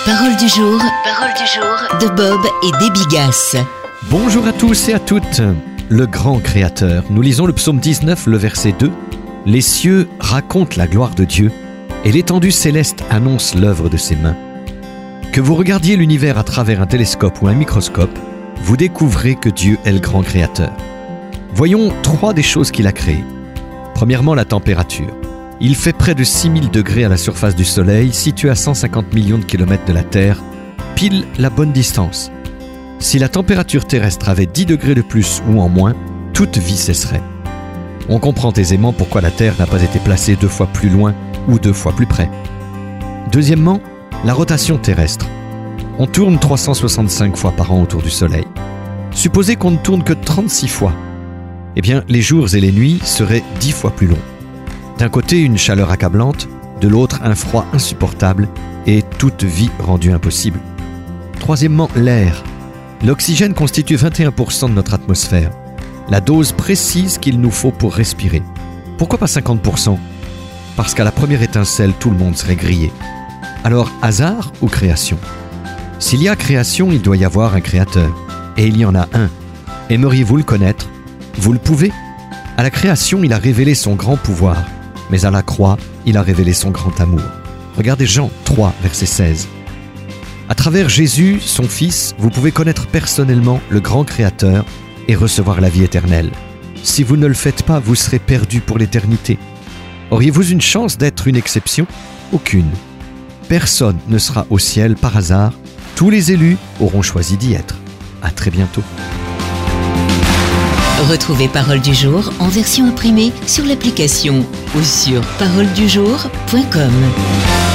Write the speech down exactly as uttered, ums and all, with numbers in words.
Parole du jour, parole du jour de Bob et Déby Gasse. Bonjour à tous et à toutes. Le grand Créateur. Nous lisons le psaume dix-neuf, le verset deux. Les cieux racontent la gloire de Dieu et l'étendue céleste annonce l'œuvre de ses mains. Que vous regardiez l'univers à travers un télescope ou un microscope, vous découvrez que Dieu est le grand Créateur. Voyons trois des choses qu'il a créées. Premièrement, la température. Il fait près de six mille degrés à la surface du Soleil, situé à cent cinquante millions de kilomètres de la Terre, pile la bonne distance. Si la température terrestre avait dix degrés de plus ou en moins, toute vie cesserait. On comprend aisément pourquoi la Terre n'a pas été placée deux fois plus loin ou deux fois plus près. Deuxièmement, la rotation terrestre. On tourne trois cent soixante-cinq fois par an autour du Soleil. Supposez qu'on ne tourne que trente-six fois. Eh bien, les jours et les nuits seraient dix fois plus longs. D'un côté, une chaleur accablante, de l'autre, un froid insupportable et toute vie rendue impossible. Troisièmement, l'air. L'oxygène constitue vingt et un pour cent de notre atmosphère, la dose précise qu'il nous faut pour respirer. Pourquoi pas cinquante pour cent ? Parce qu'à la première étincelle, tout le monde serait grillé. Alors, hasard ou création ? S'il y a création, il doit y avoir un créateur. Et il y en a un. Aimeriez-vous le connaître ? Vous le pouvez ? À la création, il a révélé son grand pouvoir. Mais à la croix, il a révélé son grand amour. Regardez Jean trois, verset seize. À travers Jésus, son Fils, vous pouvez connaître personnellement le grand Créateur et recevoir la vie éternelle. Si vous ne le faites pas, vous serez perdu pour l'éternité. Auriez-vous une chance d'être une exception ? Aucune. Personne ne sera au ciel par hasard. Tous les élus auront choisi d'y être. À très bientôt. Retrouvez Parole du jour en version imprimée sur l'application ou sur parole du jour point com.